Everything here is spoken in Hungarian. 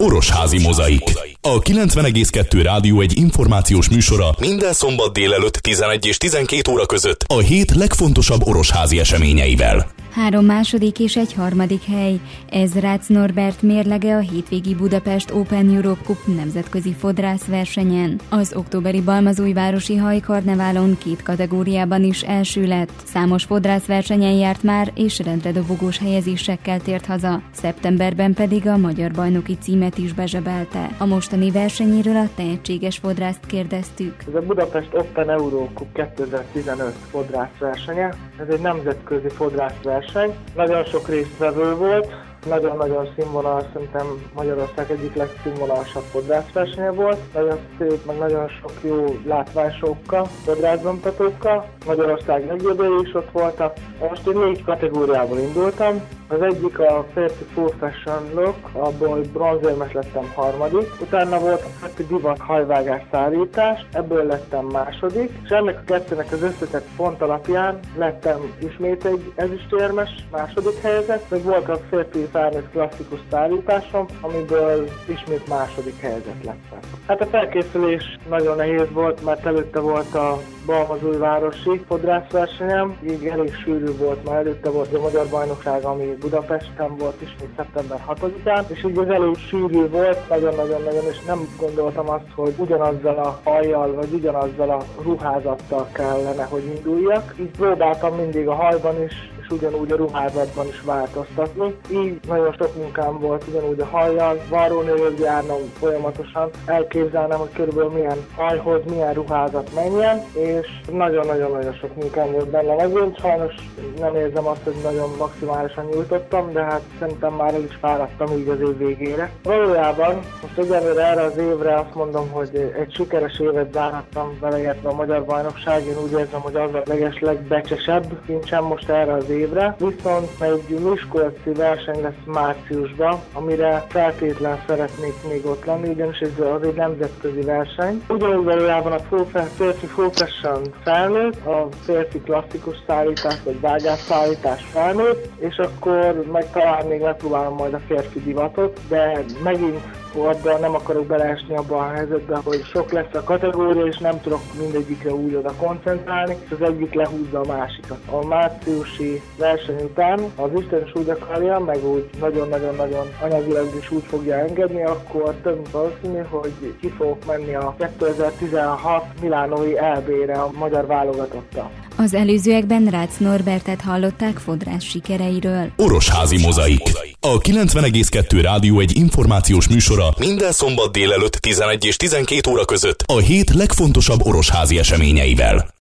Orosházi Mozaik. A 90,2 Rádió egy információs műsora minden szombat délelőtt 11 és 12 óra között a hét legfontosabb orosházi eseményeivel. 3 második és 1 harmadik hely. Ez Rácz Norbert mérlege a hétvégi Budapest Open Europe Cup nemzetközi fodrászversenyen. Az októberi Balmazújvárosi hajkarneválon 2 kategóriában is első lett. Számos fodrászversenyen járt már, és rendre dobogós helyezésekkel tért haza. Szeptemberben pedig a magyar bajnoki címet is bezsebelte. A mostani versenyéről a tehetséges fodrászt kérdeztük. Ez a Budapest Open Euro Cup 2015 fodrászversenye. Ez egy nemzetközi fodrászverseny. Nagyon sok résztvevő volt, nagyon-nagyon színvonalas, szerintem Magyarország egyik legszínvonalasabb fodrászversenye volt. Nagyon szép, meg nagyon sok jó látványsokkal, fodrászbemutatókkal. Magyarország legjobbjai is ott voltak. Most én 4 kategóriából indultam. Az egyik a férfi full fashion look, abból bronzérmes lettem harmadik. Utána volt a férfi divat hajvágás szállítás, ebből lettem második. És ennek a kettőnek az összetett pont alapján lettem ismét egy ezüstérmes második helyezett. Meg volt a férfi felnőtt klasszikus szállításom, amiből ismét második helyezett lettem. Hát a felkészülés nagyon nehéz volt, mert előtte volt a Balmazújvárosi fodrászversenyem, így elég sűrű volt, mert előtte volt a magyar bajnokság, ami Budapesten volt ismét szeptember 6-án, és így az elég sűrű volt, nagyon-nagyon-nagyon, és nem gondoltam azt, hogy ugyanazzal a hajjal, vagy ugyanazzal a ruházattal kellene, hogy induljak. Így próbáltam mindig a hajban is, és ugyanúgy a ruházatban is változtatni. Így nagyon sok munkám volt ugyanúgy a hajjal, varrónőhöz járnom folyamatosan, elképzelnem, hogy körülbelül milyen hajhoz, milyen ruházat menjen, és nagyon-nagyon-nagyon sok munkám volt benne. Ezért sajnos nem érzem azt, hogy nagyon maximálisan nyújtottam, de hát szerintem már el is fáradtam így az év végére. Valójában most egyenlőre erre az évre azt mondom, hogy egy sikeres évet zárhattam, beleértve a magyar bajnokság. Én úgy érzem, hogy az a legeslegbecsesebb kincsem most erre az évre. Viszont egy miskolci verseny lesz márciusban, amire feltétlen szeretnék még ott lenni, ugyanis ez egy nemzetközi verseny. Ugyanúgy valójában a férfi full fashion felnőtt, a férfi klasszikus szállítás vagy vágás szállítás felnőtt, és akkor meg talán még megpróbálom majd a férfi divatot, de megint abban nem akarok beleesni abban a helyzetben, hogy sok lesz a kategória, és nem tudok mindegyikre úgy oda koncentrálni, és az egyik lehúzza a másikat. A márciusi verseny után az Isten is úgy akarja, meg úgy nagyon-nagyon-nagyon anyagilag is úgy fogja engedni, akkor több valószínű, hogy ki fogok menni a 2016 milánói EB-re a magyar válogatottal. Az előzőekben Rácz Norbertet hallották fodrász sikereiről. Orosházi Mozaik. A 90,2 Rádió egy információs műsora minden szombat délelőtt 11 és 12 óra között a hét legfontosabb orosházi eseményeivel.